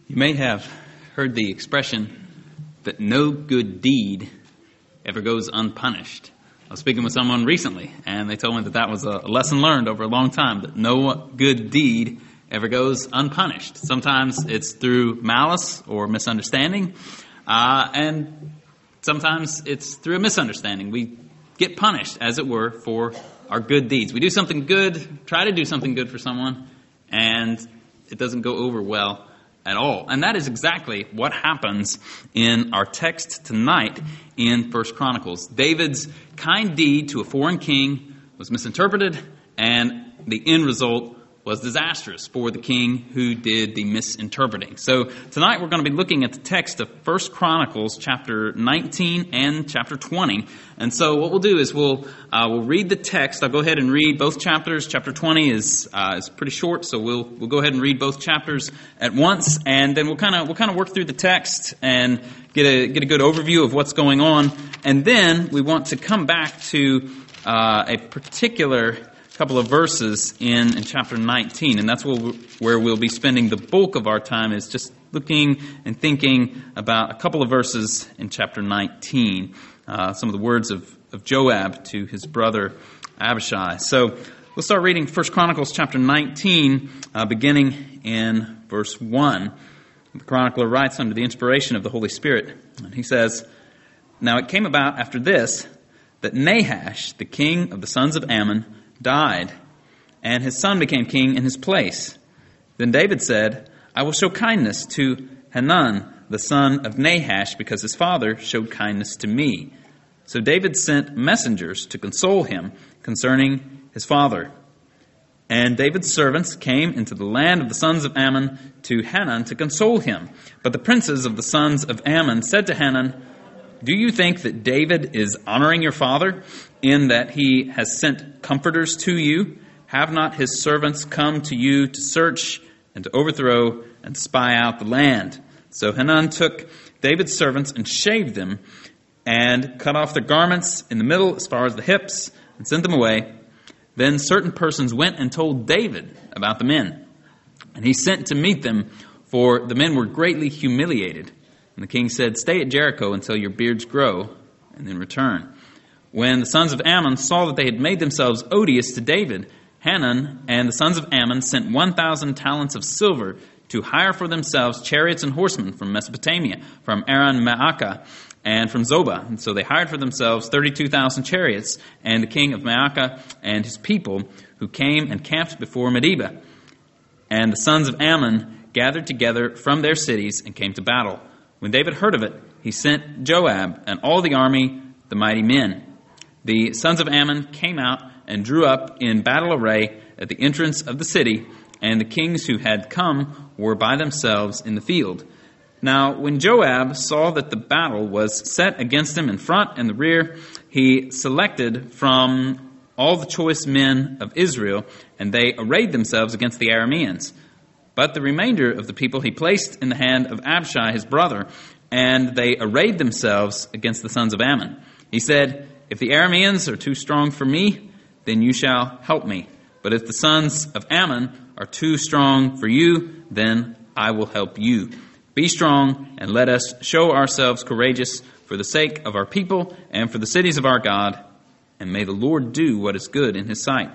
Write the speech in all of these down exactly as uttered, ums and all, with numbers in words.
You may have heard the expression that no good deed ever goes unpunished. I was speaking with someone recently, and they told me that that was a lesson learned over a long time, that no good deed ever goes unpunished. Sometimes it's through malice or misunderstanding, uh, and sometimes it's through a misunderstanding. We get punished, as it were, for our good deeds. We do something good, try to do something good for someone, and it doesn't go over well at all. And that is exactly what happens in our text tonight in First Chronicles. David's kind deed to a foreign king was misinterpreted, and the end result was disastrous for the king who did the misinterpreting. So tonight we're going to be looking at the text of First Chronicles chapter nineteen and chapter twenty. And so what we'll do is we'll uh, we'll read the text. I'll go ahead and read both chapters. Chapter twenty is uh, is pretty short, so we'll we'll go ahead and read both chapters at once, and then we'll kind of we'll kind of work through the text and get a get a good overview of what's going on, and then we want to come back to uh, a particular couple of verses in, in chapter nineteen, and that's where, we, where we'll be spending the bulk of our time, is just looking and thinking about a couple of verses in chapter nineteen, uh, some of the words of, of Joab to his brother Abishai. So we'll start reading First Chronicles chapter nineteen, uh, beginning in verse one. The chronicler writes under the inspiration of the Holy Spirit, and he says, "Now it came about after this that Nahash, the king of the sons of Ammon, died, and his son became king in his place. Then David said, I will show kindness to Hanun, the son of Nahash, because his father showed kindness to me. So David sent messengers to console him concerning his father. And David's servants came into the land of the sons of Ammon to Hanun to console him. But the princes of the sons of Ammon said to Hanun, Do you think that David is honoring your father in that he has sent comforters to you? Have not his servants come to you to search and to overthrow and to spy out the land? So Hanun took David's servants and shaved them and cut off their garments in the middle as far as the hips and sent them away. Then certain persons went and told David about the men. And he sent to meet them, for the men were greatly humiliated. And the king said, Stay at Jericho until your beards grow, and then return. When the sons of Ammon saw that they had made themselves odious to David, Hanun and the sons of Ammon sent one thousand talents of silver to hire for themselves chariots and horsemen from Mesopotamia, from Aram Maacah, and from Zobah. And so they hired for themselves thirty-two thousand chariots, and the king of Maacah and his people, who came and camped before Medeba. And the sons of Ammon gathered together from their cities and came to battle. When David heard of it, he sent Joab and all the army, the mighty men. The sons of Ammon came out and drew up in battle array at the entrance of the city, and the kings who had come were by themselves in the field. Now, when Joab saw that the battle was set against him in front and the rear, he selected from all the choice men of Israel, and they arrayed themselves against the Arameans. But the remainder of the people he placed in the hand of Abishai, his brother, and they arrayed themselves against the sons of Ammon. He said, If the Arameans are too strong for me, then you shall help me. But if the sons of Ammon are too strong for you, then I will help you. Be strong, and let us show ourselves courageous for the sake of our people and for the cities of our God, and may the Lord do what is good in his sight.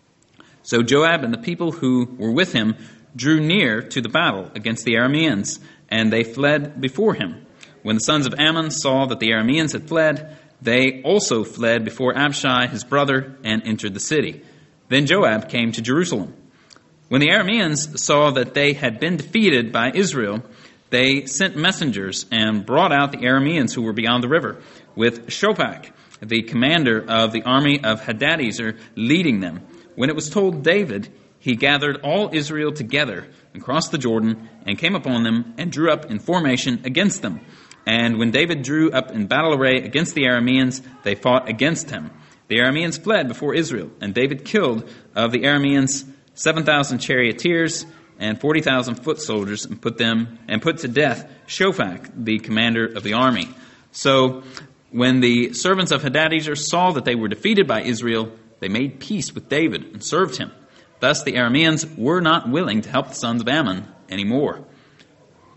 So Joab and the people who were with him drew near to the battle against the Arameans, and they fled before him. When the sons of Ammon saw that the Arameans had fled, they also fled before Abishai, his brother, and entered the city. Then Joab came to Jerusalem. When the Arameans saw that they had been defeated by Israel, they sent messengers and brought out the Arameans who were beyond the river, with Shobach, the commander of the army of Hadadezer, leading them. When it was told David, he gathered all Israel together and crossed the Jordan and came upon them and drew up in formation against them. And when David drew up in battle array against the Arameans, they fought against him. The Arameans fled before Israel, and David killed of the Arameans seven thousand charioteers and forty thousand foot soldiers, and put them and put to death Shobach, the commander of the army. So when the servants of Hadadezer saw that they were defeated by Israel, they made peace with David and served him. Thus the Arameans were not willing to help the sons of Ammon anymore.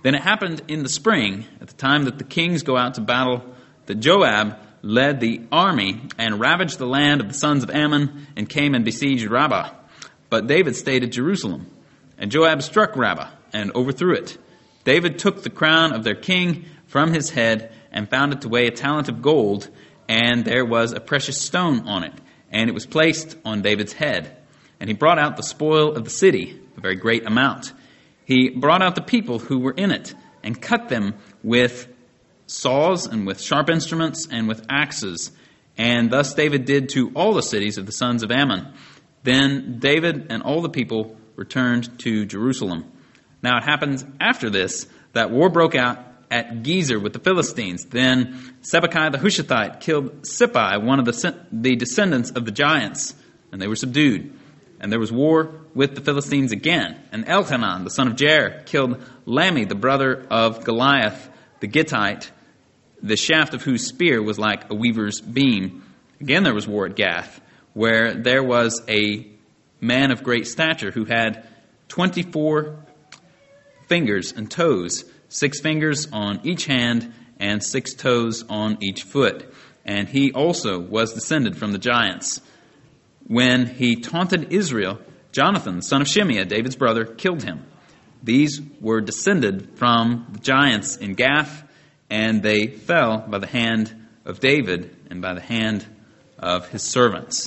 Then it happened in the spring, at the time that the kings go out to battle, that Joab led the army and ravaged the land of the sons of Ammon and came and besieged Rabbah. But David stayed at Jerusalem. And Joab struck Rabbah and overthrew it. David took the crown of their king from his head and found it to weigh a talent of gold, and there was a precious stone on it, and it was placed on David's head. And he brought out the spoil of the city, a very great amount. He brought out the people who were in it and cut them with saws and with sharp instruments and with axes. And thus David did to all the cities of the sons of Ammon. Then David and all the people returned to Jerusalem. Now it happens after this that war broke out at Gezer with the Philistines. Then Sibbecai the Hushathite killed Sippai, one of the, the descendants of the giants, and they were subdued. And there was war with the Philistines again. And Elhanan, the son of Jair, killed Lami, the brother of Goliath, the Gittite, the shaft of whose spear was like a weaver's beam. Again there was war at Gath, where there was a man of great stature who had twenty-four fingers and toes, six fingers on each hand and six toes on each foot. And he also was descended from the giants. When he taunted Israel, Jonathan, the son of Shimeah, David's brother, killed him. These were descended from the giants in Gath, and they fell by the hand of David and by the hand of his servants.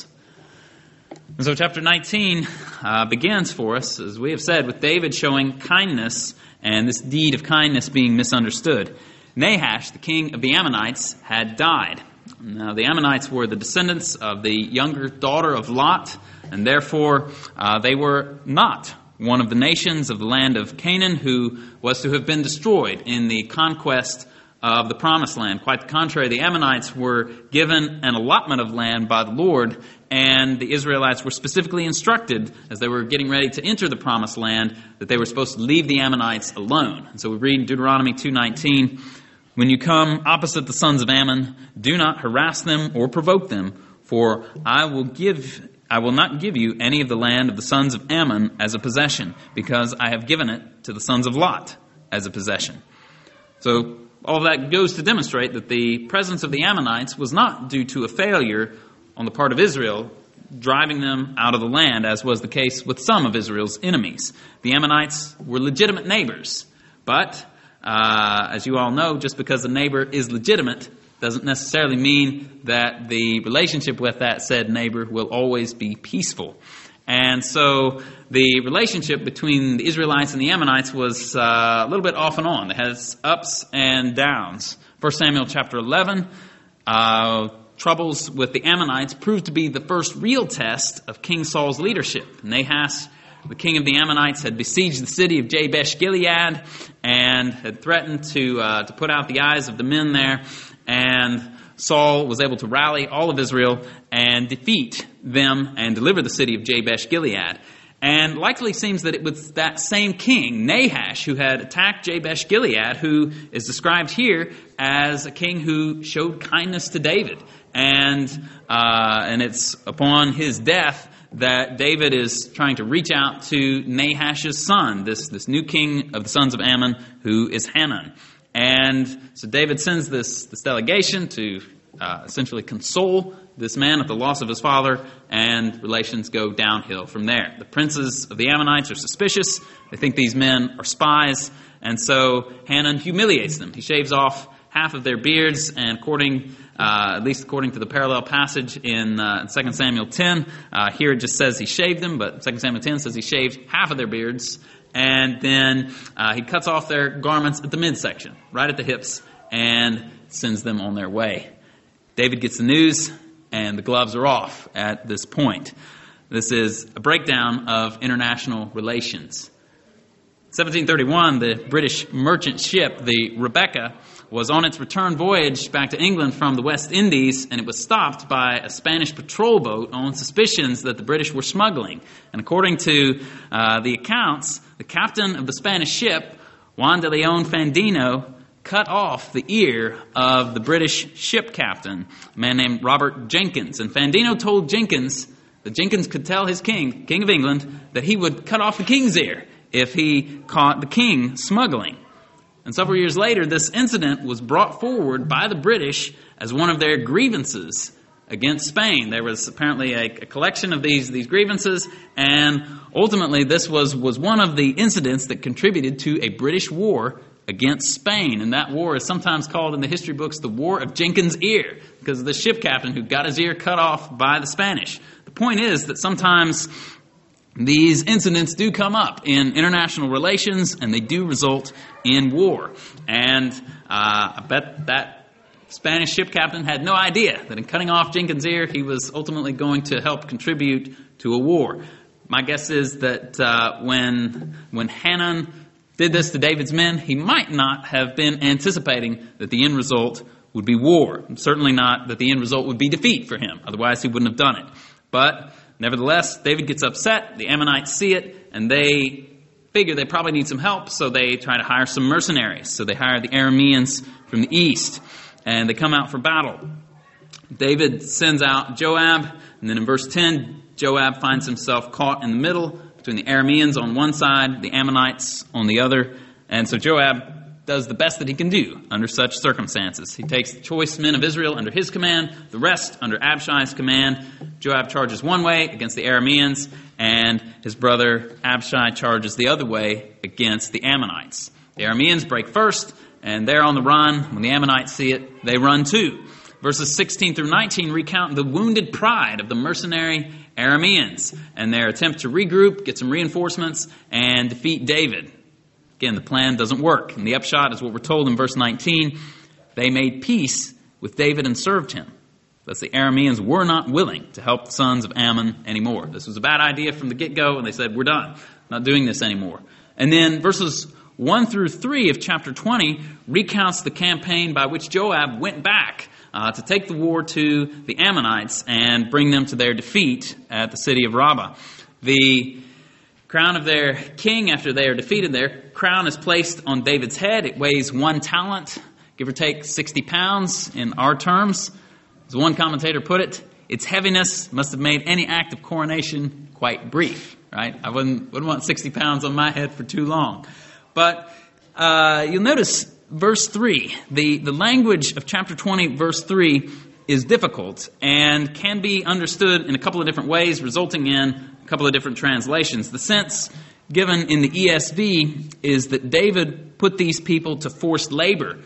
And so chapter nineteen uh, begins for us, as we have said, with David showing kindness and this deed of kindness being misunderstood. Nahash, the king of the Ammonites, had died. Now, the Ammonites were the descendants of the younger daughter of Lot, and therefore uh, they were not one of the nations of the land of Canaan who was to have been destroyed in the conquest of the Promised Land. Quite the contrary, the Ammonites were given an allotment of land by the Lord, and the Israelites were specifically instructed, as they were getting ready to enter the Promised Land, that they were supposed to leave the Ammonites alone. And so we read in Deuteronomy two nineteen, "When you come opposite the sons of Ammon, do not harass them or provoke them, for I will give, I will not give you any of the land of the sons of Ammon as a possession, because I have given it to the sons of Lot as a possession." So all of that goes to demonstrate that the presence of the Ammonites was not due to a failure on the part of Israel driving them out of the land, as was the case with some of Israel's enemies. The Ammonites were legitimate neighbors, but uh, as you all know, just because a neighbor is legitimate doesn't necessarily mean that the relationship with that said neighbor will always be peaceful. And so the relationship between the Israelites and the Ammonites was uh, a little bit off and on. It has ups and downs. First Samuel chapter eleven, uh, troubles with the Ammonites proved to be the first real test of King Saul's leadership. Nahash, the king of the Ammonites, had besieged the city of Jabesh-Gilead and had threatened to uh, to put out the eyes of the men there. And Saul was able to rally all of Israel and defeat them and deliver the city of Jabesh-Gilead. And likely seems that it was that same king, Nahash, who had attacked Jabesh-Gilead, who is described here as a king who showed kindness to David. And uh, and it's upon his death that David is trying to reach out to Nahash's son, this, this new king of the sons of Ammon, who is Hanun. And so David sends this, this delegation to uh, essentially console this man at the loss of his father, and relations go downhill from there. The princes of the Ammonites are suspicious. They think these men are spies, and so Hanun humiliates them. He shaves off half of their beards, and according, uh, at least according to the parallel passage in, uh, in Second Samuel ten, uh, here it just says he shaved them, but Second Samuel ten says he shaved half of their beards, and then uh, he cuts off their garments at the midsection, right at the hips, and sends them on their way. David gets the news, and the gloves are off at this point. This is a breakdown of international relations. seventeen thirty-one, the British merchant ship, the Rebecca, was on its return voyage back to England from the West Indies, and it was stopped by a Spanish patrol boat on suspicions that the British were smuggling. And according to uh, the accounts, the captain of the Spanish ship, Juan de Leon Fandino, cut off the ear of the British ship captain, a man named Robert Jenkins. And Fandino told Jenkins that Jenkins could tell his king, King of England, that he would cut off the king's ear if he caught the king smuggling. And several years later, this incident was brought forward by the British as one of their grievances against Spain. There was apparently a, a collection of these, these grievances, and ultimately this was, was one of the incidents that contributed to a British war against Spain. And that war is sometimes called in the history books the War of Jenkins' Ear, because of the ship captain who got his ear cut off by the Spanish. The point is that sometimes these incidents do come up in international relations, and they do result in war. And uh, I bet that Spanish ship captain had no idea that in cutting off Jenkins' ear, he was ultimately going to help contribute to a war. My guess is that uh, when when Hanun did this to David's men, he might not have been anticipating that the end result would be war. Certainly not that the end result would be defeat for him. Otherwise, he wouldn't have done it. But nevertheless, David gets upset. The Ammonites see it, and they figure they probably need some help, so they try to hire some mercenaries. So they hire the Arameans from the east, and they come out for battle. David sends out Joab, and then in verse ten, Joab finds himself caught in the middle between the Arameans on one side, the Ammonites on the other. And so Joab does the best that he can do under such circumstances. He takes the choice men of Israel under his command, the rest under Abishai's command. Joab charges one way against the Arameans, and his brother Abishai charges the other way against the Ammonites. The Arameans break first, and they're on the run. When the Ammonites see it, they run too. Verses sixteen through nineteen recount the wounded pride of the mercenary Arameans and their attempt to regroup, get some reinforcements, and defeat David. Again, the plan doesn't work. And the upshot is what we're told in verse nineteen. They made peace with David and served him. Thus the Arameans were not willing to help the sons of Ammon anymore. This was a bad idea from the get-go, and they said, we're done. Not doing this anymore. And then verses one through three of chapter twenty recounts the campaign by which Joab went back uh, to take the war to the Ammonites and bring them to their defeat at the city of Rabbah. The crown of their king, after they are defeated, their crown is placed on David's head. It weighs one talent, give or take sixty pounds in our terms. As one commentator put it, its heaviness must have made any act of coronation quite brief, right? I wouldn't, wouldn't want sixty pounds on my head for too long. But uh, you'll notice verse three, the, the language of chapter twenty, verse three, is difficult and can be understood in a couple of different ways, resulting in a couple of different translations. The sense given in the E S V is that David put these people to forced labor.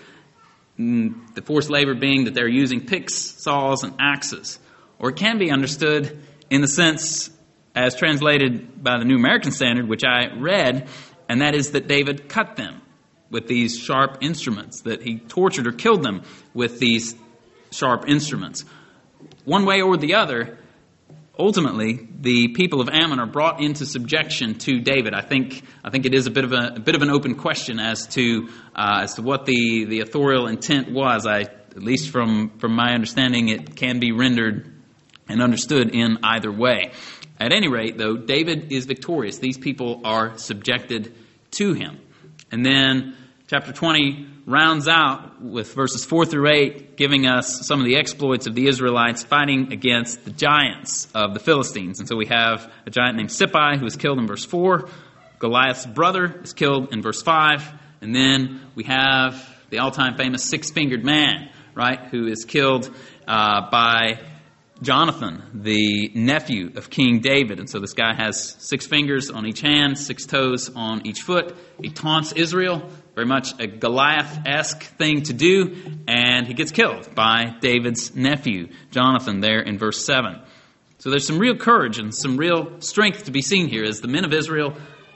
The forced labor being that they're using picks, saws, and axes. Or it can be understood in the sense as translated by the New American Standard, which I read, and that is that David cut them with these sharp instruments, that he tortured or killed them with these sharp instruments. One way or the other, ultimately, the people of Ammon are brought into subjection to David. I think I think it is a bit of a, a bit of an open question as to uh, as to what the, the authorial intent was. I, at least from from my understanding, it can be rendered and understood in either way. At any rate, though, David is victorious. These people are subjected to him. And then chapter twenty rounds out with verses four through eight, giving us some of the exploits of the Israelites fighting against the giants of the Philistines. And so we have a giant named Sippai who is killed in verse four. Goliath's brother is killed in verse five. And then we have the all-time famous six-fingered man, right, who is killed uh, by Jonathan, the nephew of King David. And so this guy has six fingers on each hand, six toes on each foot. He taunts Israel, very much a Goliath-esque thing to do, and he gets killed by David's nephew, Jonathan, there in verse seven. So there's some real courage and some real strength to be seen here as the men of Israel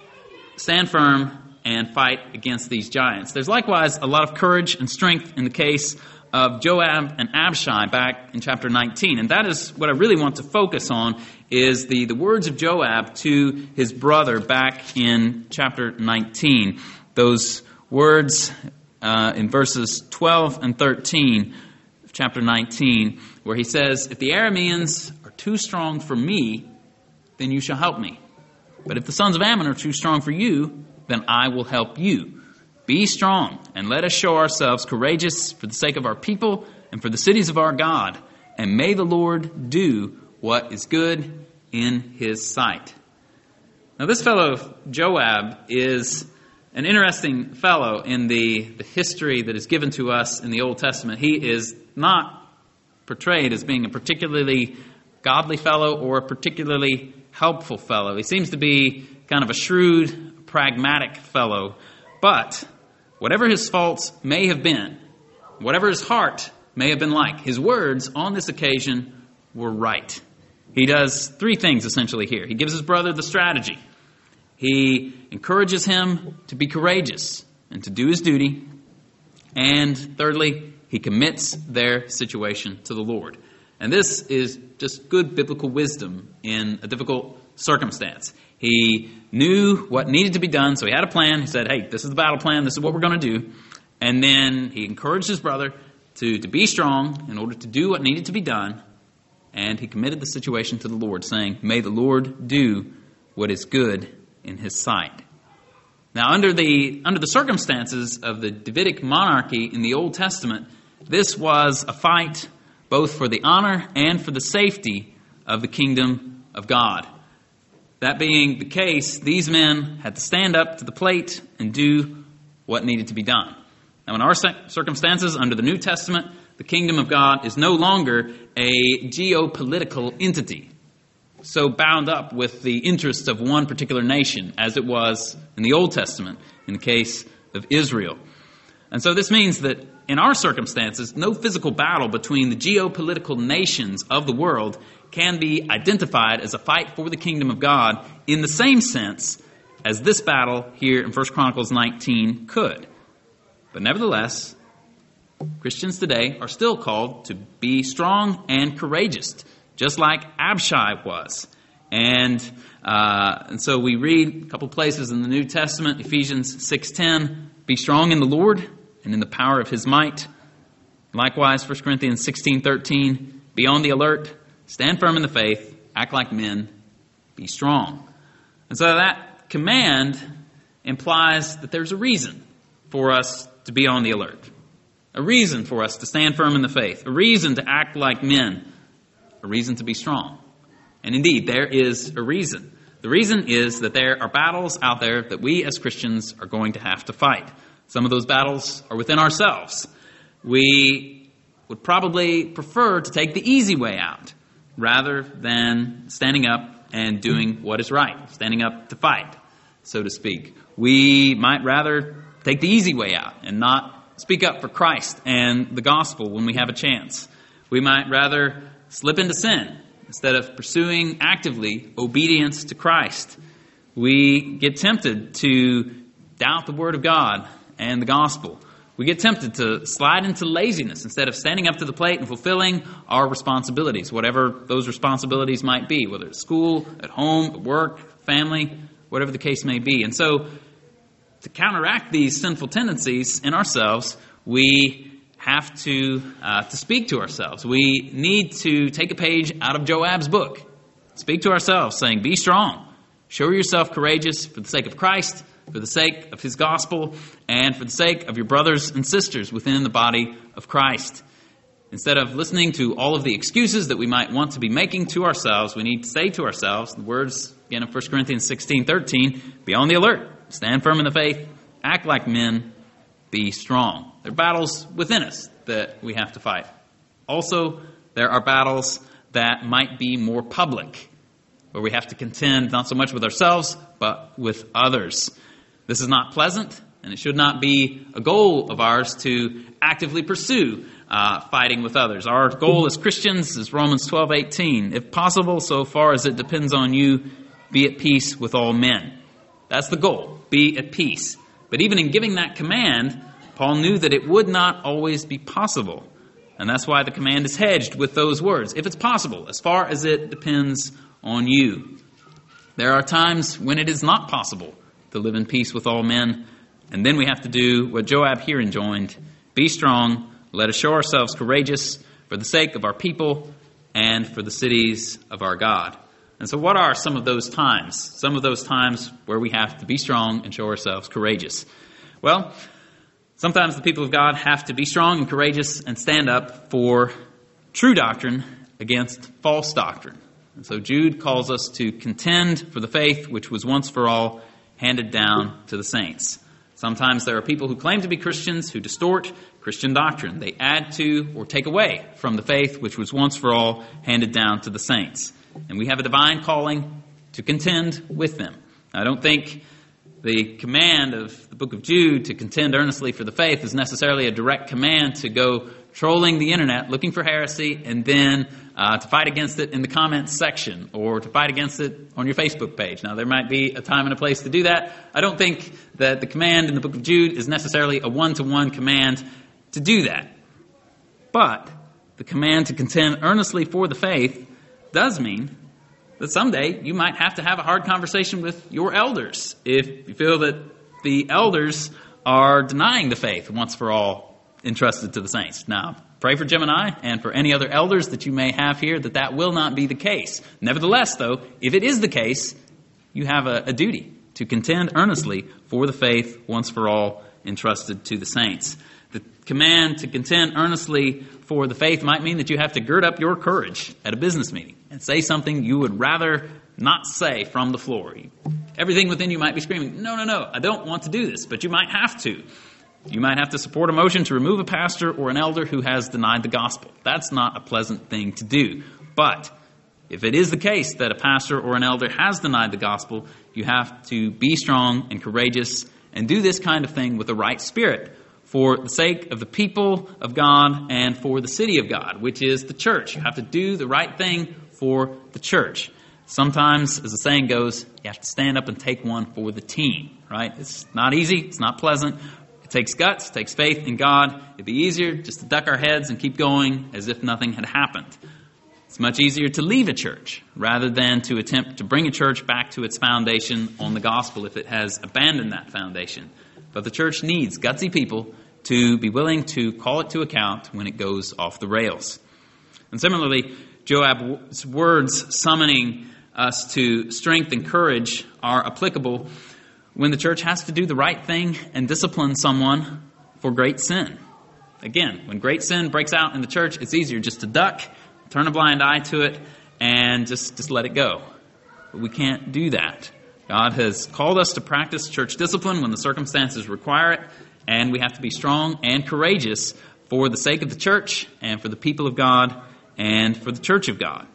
stand firm and fight against these giants. There's likewise a lot of courage and strength in the case of Joab and Abishai back in chapter nineteen. And that is what I really want to focus on, is the, the words of Joab to his brother back in chapter nineteen. Those words uh, in verses twelve and thirteen of chapter nineteen, where he says, "If the Arameans are too strong for me, then you shall help me. But if the sons of Ammon are too strong for you, then I will help you. Be strong, and let us show ourselves courageous for the sake of our people and for the cities of our God. And may the Lord do what is good in his sight." Now this fellow Joab is an interesting fellow in the, the history that is given to us in the Old Testament. He is not portrayed as being a particularly godly fellow or a particularly helpful fellow. He seems to be kind of a shrewd, pragmatic fellow. But whatever his faults may have been, whatever his heart may have been like, his words on this occasion were right. He does three things essentially here. He gives his brother the strategy. He encourages him to be courageous and to do his duty. And thirdly, he commits their situation to the Lord. And this is just good biblical wisdom in a difficult circumstance. He knew what needed to be done, so he had a plan. He said, hey, this is the battle plan. This is what we're going to do. And then he encouraged his brother to, to be strong in order to do what needed to be done. And he committed the situation to the Lord, saying, may the Lord do what is good in his sight. Now, under the under the circumstances of the Davidic monarchy in the Old Testament, this was a fight both for the honor and for the safety of the kingdom of God. That being the case, these men had to stand up to the plate and do what needed to be done. Now, in our circumstances, under the New Testament, the kingdom of God is no longer a geopolitical entity, so bound up with the interests of one particular nation as it was in the Old Testament, in the case of Israel. And so this means that in our circumstances, no physical battle between the geopolitical nations of the world can be identified as a fight for the kingdom of God in the same sense as this battle here in First Chronicles nineteen could. But nevertheless, Christians today are still called to be strong and courageous, just like Abishai was. And uh, and so we read a couple places in the New Testament, Ephesians six ten, be strong in the Lord and in the power of his might. Likewise, First Corinthians sixteen thirteen, be on the alert, stand firm in the faith, act like men, be strong. And so that command implies that there's a reason for us to be on the alert, a reason for us to stand firm in the faith, a reason to act like men, a reason to be strong. And indeed, there is a reason. The reason is that there are battles out there that we as Christians are going to have to fight. Some of those battles are within ourselves. We would probably prefer to take the easy way out rather than standing up and doing what is right, standing up to fight, so to speak. We might rather take the easy way out and not speak up for Christ and the gospel when we have a chance. We might rather slip into sin instead of pursuing actively obedience to Christ. We get tempted to doubt the Word of God and the gospel. We get tempted to slide into laziness instead of standing up to the plate and fulfilling our responsibilities, whatever those responsibilities might be, whether it's school, at home, at work, family, whatever the case may be. And so to counteract these sinful tendencies in ourselves, we have to uh, to speak to ourselves. We need to take a page out of Joab's book. Speak to ourselves, saying, be strong. Show yourself courageous for the sake of Christ, for the sake of his gospel, and for the sake of your brothers and sisters within the body of Christ. Instead of listening to all of the excuses that we might want to be making to ourselves, we need to say to ourselves, the words again of First Corinthians sixteen thirteen, be on the alert, stand firm in the faith, act like men, be strong. There are battles within us that we have to fight. Also, there are battles that might be more public, where we have to contend not so much with ourselves, but with others. This is not pleasant, and it should not be a goal of ours to actively pursue uh, fighting with others. Our goal as Christians is Romans twelve eighteen. If possible, so far as it depends on you, be at peace with all men. That's the goal. Be at peace. But even in giving that command, Paul knew that it would not always be possible. And that's why the command is hedged with those words. If it's possible, as far as it depends on you. There are times when it is not possible to live in peace with all men. And then we have to do what Joab here enjoined. Be strong. Let us show ourselves courageous for the sake of our people and for the cities of our God. And so what are some of those times? Some of those times where we have to be strong and show ourselves courageous. Well, sometimes the people of God have to be strong and courageous and stand up for true doctrine against false doctrine. And so Jude calls us to contend for the faith which was once for all handed down to the saints. Sometimes there are people who claim to be Christians who distort Christian doctrine. They add to or take away from the faith which was once for all handed down to the saints. And we have a divine calling to contend with them. I don't think the command of the book of Jude to contend earnestly for the faith is necessarily a direct command to go trolling the internet looking for heresy and then uh, to fight against it in the comments section or to fight against it on your Facebook page. Now, there might be a time and a place to do that. I don't think that the command in the book of Jude is necessarily a one-to-one command to do that. But the command to contend earnestly for the faith does mean that someday you might have to have a hard conversation with your elders if you feel that the elders are denying the faith once for all entrusted to the saints. Now, pray for Jim and I and for any other elders that you may have here that that will not be the case. Nevertheless, though, if it is the case, you have a, a duty to contend earnestly for the faith once for all entrusted to the saints. The command to contend earnestly for the faith might mean that you have to gird up your courage at a business meeting and say something you would rather not say from the floor. Everything within you might be screaming, no, no, no, I don't want to do this, but you might have to. You might have to support a motion to remove a pastor or an elder who has denied the gospel. That's not a pleasant thing to do. But if it is the case that a pastor or an elder has denied the gospel, you have to be strong and courageous and do this kind of thing with the right spirit for the sake of the people of God and for the city of God, which is the church. You have to do the right thing for the church. Sometimes, as the saying goes, you have to stand up and take one for the team, right? It's not easy. It's not pleasant. It takes guts. It takes faith in God. It'd be easier just to duck our heads and keep going as if nothing had happened. It's much easier to leave a church rather than to attempt to bring a church back to its foundation on the gospel if it has abandoned that foundation. But the church needs gutsy people to be willing to call it to account when it goes off the rails. And similarly, Joab's words summoning us to strength and courage are applicable when the church has to do the right thing and discipline someone for great sin. Again, when great sin breaks out in the church, it's easier just to duck, turn a blind eye to it, and just, just let it go. But we can't do that. God has called us to practice church discipline when the circumstances require it, and we have to be strong and courageous for the sake of the church and for the people of God and for the church of God.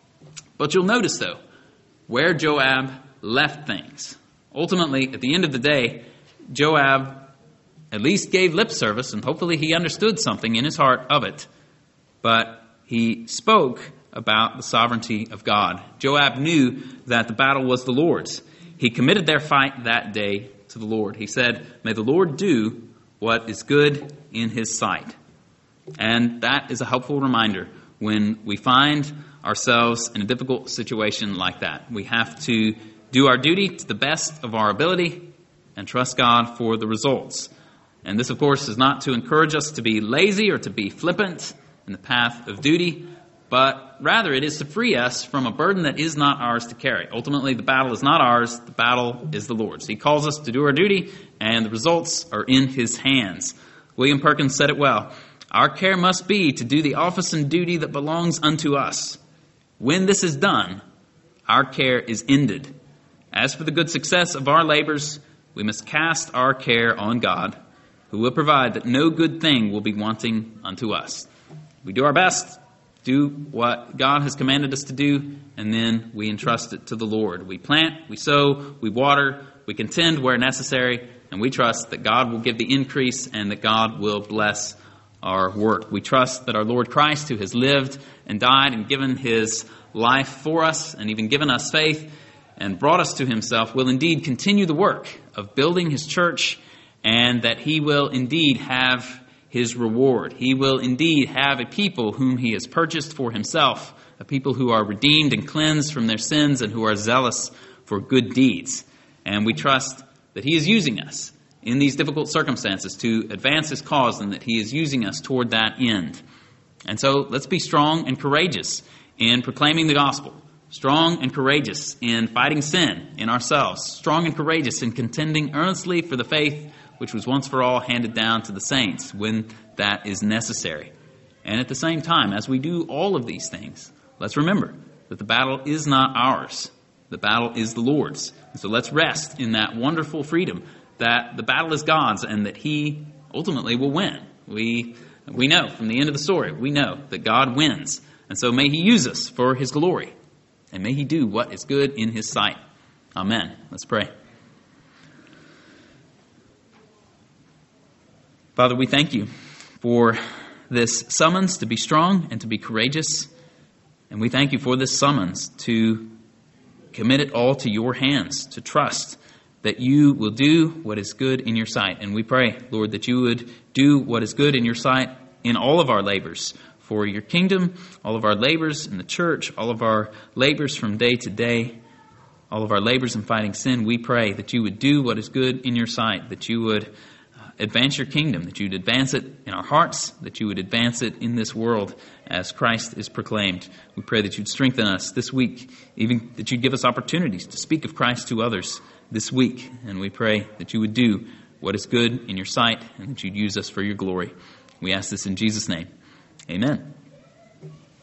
But you'll notice, though, where Joab left things. Ultimately, at the end of the day, Joab at least gave lip service, and hopefully he understood something in his heart of it. But he spoke about the sovereignty of God. Joab knew that the battle was the Lord's. He committed their fight that day to the Lord. He said, "May the Lord do what is good in his sight." And that is a helpful reminder when we find ourselves in a difficult situation like that. We have to do our duty to the best of our ability and trust God for the results. And this, of course, is not to encourage us to be lazy or to be flippant in the path of duty, but rather it is to free us from a burden that is not ours to carry. Ultimately, the battle is not ours. The battle is the Lord's. He calls us to do our duty, and the results are in his hands. William Perkins said it well. Our care must be to do the office and duty that belongs unto us. When this is done, our care is ended. As for the good success of our labors, we must cast our care on God, who will provide that no good thing will be wanting unto us. We do our best, do what God has commanded us to do, and then we entrust it to the Lord. We plant, we sow, we water, we contend where necessary, and we trust that God will give the increase and that God will bless our work. We trust that our Lord Christ, who has lived and died and given his life for us and even given us faith and brought us to himself, will indeed continue the work of building his church, and that he will indeed have his reward. He will indeed have a people whom he has purchased for himself, a people who are redeemed and cleansed from their sins and who are zealous for good deeds. And we trust that he is using us in these difficult circumstances to advance his cause, and that he is using us toward that end. And so let's be strong and courageous in proclaiming the gospel, strong and courageous in fighting sin in ourselves, strong and courageous in contending earnestly for the faith which was once for all handed down to the saints when that is necessary. And at the same time, as we do all of these things, let's remember that the battle is not ours. The battle is the Lord's. And so let's rest in that wonderful freedom that the battle is God's and that he ultimately will win. We we know from the end of the story, we know that God wins. And so may he use us for his glory. And may he do what is good in his sight. Amen. Let's pray. Father, we thank you for this summons to be strong and to be courageous. And we thank you for this summons to commit it all to your hands, to trust that you will do what is good in your sight. And we pray, Lord, that you would do what is good in your sight in all of our labors for your kingdom, all of our labors in the church, all of our labors from day to day, all of our labors in fighting sin. We pray that you would do what is good in your sight, that you would advance your kingdom, that you would advance it in our hearts, that you would advance it in this world as Christ is proclaimed. We pray that you'd strengthen us this week, even that you'd give us opportunities to speak of Christ to others this week. And we pray that you would do what is good in your sight and that you'd use us for your glory. We ask this in Jesus' name. Amen.